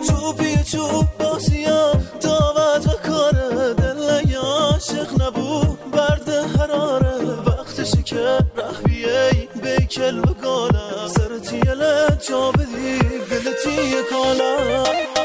چوبی چوب بازیا دعوت و کاره دل یا عاشق نبو برد حراره وقتشی که ره بیایی بیکل و گاله سرتی یله جا بدی گلتی کالا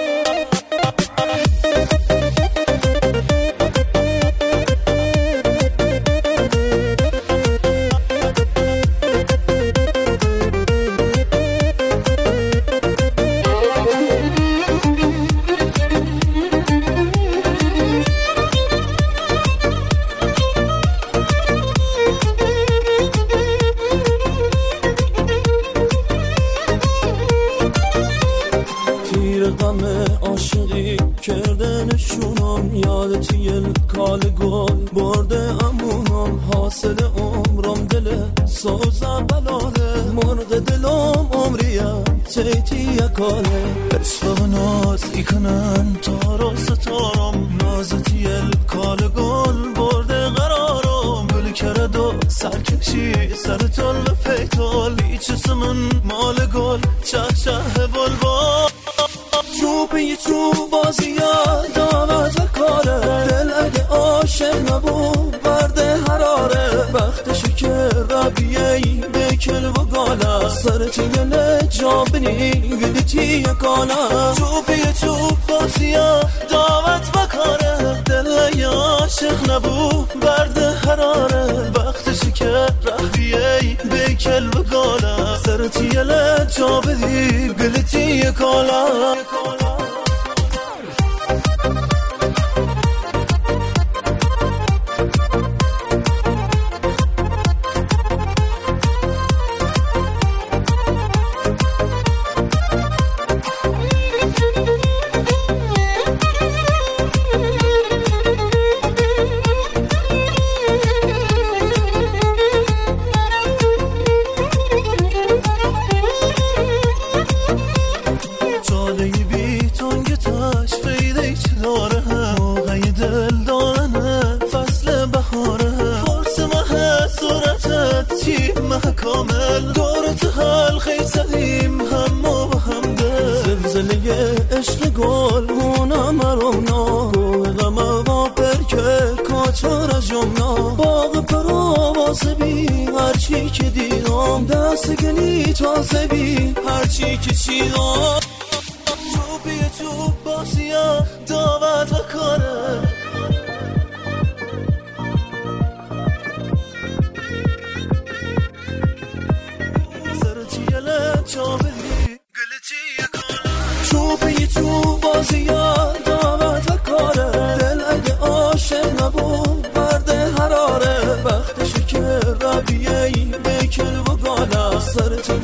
عاشقی کردنشونم یادتی کال گل برده امونم حاصل عمرم دل سوزا بلاله مرغ دلم عمریم تیتی کاله عشق نازی کنن تارو ستارم نازتی کال گل برده قرارم گل کرد و سرکشی سر تل و پیتال بیچسمن مال گل چه چه بلبال چوبی چوب بازیا دامت و کاره دل اگه عاشق نبو برده حراره وقتشو که ربیهی بکل و گالا سرتی گله جابنی گلیتی کالا چوبی چوب بازیا دامت و کاره دل یا عاشق نبو برده حراره وقتشو که ربیهی بکل و گالا سرتی گله جابنی گلیتی کالا کامل دورت حال خیلی سلیم هم و هم ده زلزله عشق گل مونا مرونا گوه غم و پرکه کاچار جمنا باغ پرواز بی هرچی که دیدم دست گلی تازه بی هرچی که چیدم چوبی چوب بازیا دعوت و کاره چوبی چوب بازیا دامت و کاره دل اگه عاشق نبو برده حراره وقتشو که ربیهی بکل و گالا سرت